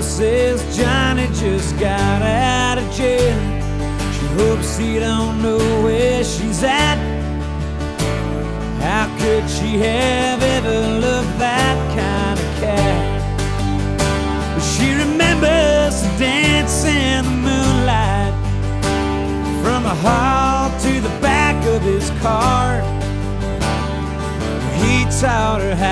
girl says Johnny just got out of jail. She hopes he don't know where she's at. How could she have ever loved that kind of cat? But she remembers the dance in the moonlight, from the hall to the back of his car. He taught her how